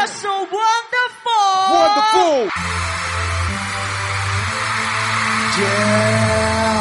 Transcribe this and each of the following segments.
so wonderful. Wonderful. Yeah.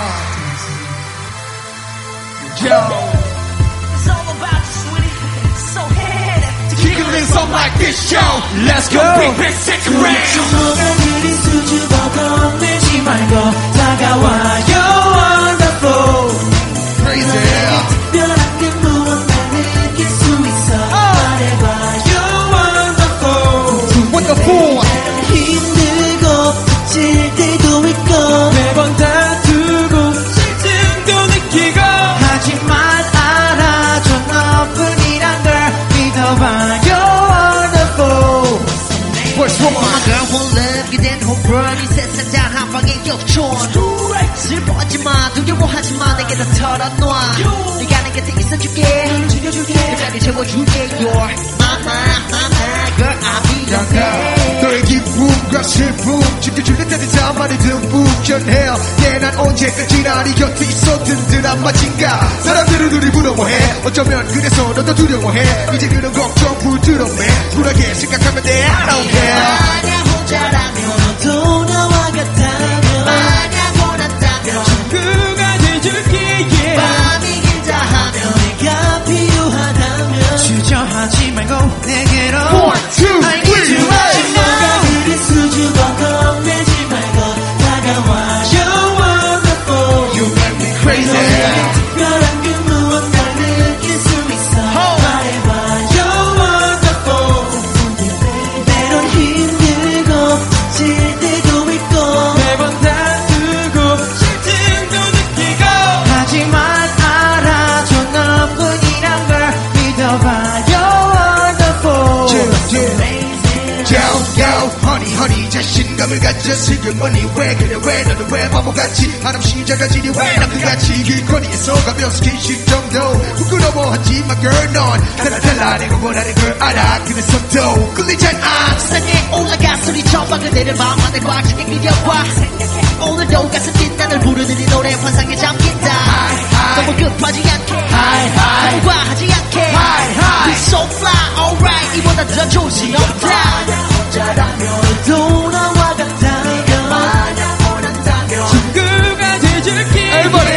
Yo. It's all about you, sweetie. So head. Kick it in something like this, yo. Let's go. Big, big, second round. 너가 그리 수줍어 겁내지 말고 다가와요 wonderful. Crazy. 특별한 게 무엇 날 느낄 수 있어 말해봐요 wonderful. Wonderful. 힘들고 지칠 때도 있고 매번 다투고 실증도 느끼고 하지만 알아줘 너뿐이란 걸 믿어봐요 wonderful. What's wrong? My girl won't love you then home run 이 세상 단 한 방에 역전 슬퍼하지마 두려워하지마 내게 다 털어놔 네가 내 곁에 있어줄게 죽여줄게 끝까지 채워줄게 You're my girl I'll be your girl 너의 기쁨과 슬픔 지켜줄 때까지 다 많이 듬뿍 견해 yeah, 난 언제까지나 네 곁에 있어 든든한 마침가 사람들은 우리 부러워해 어쩌면 그래서 너도 두려워해 이제 그런 걱정 부드럽네 쿨하게 생각하면 돼 I don't care 만약 혼자라면 너도 나와 같다면 만약 원한다면 친구가 돼줄게 yeah. 밤이 길다 하면 내가 필요하다면 주저하지 말고 내게로 1, 2, 3, I need you 너가 그리 수줍어 겁내지 말고 다가와요 wonderful. You make me crazy 특별한 그 무엇 날 느낄 수 있어 말해봐요 wonderful. 때론 힘들고 질 때도 있고 매번 다투고 실증도 느끼고 하지만 알아줘 너뿐이란 걸 믿어봐요 wonderful. Yo, honey, honey 자신감을 가져 슬그머니 왜 그래 왜 너는 왜 바보같이 한없이 작아지니 왜 남들같이 길거리에서 가벼운 스킨십 정도 부끄러워하지마 girl 넌 달라 내가 원하는 걸 알아 그래서도 끌리잖아 세상에 올라가 소리쳐 그대를 마음만을 꽉 차게 밀려와 오늘도 가슴 뛴 나를 부르는 이 노래 환상에 잠긴다 너무 급하지 않게 너무 과하지 않게 We're so fly alright 이보다 더 좋은 시 없다 너도 나와 같다면 만약 원한다면 친구가 돼줄게 Everybody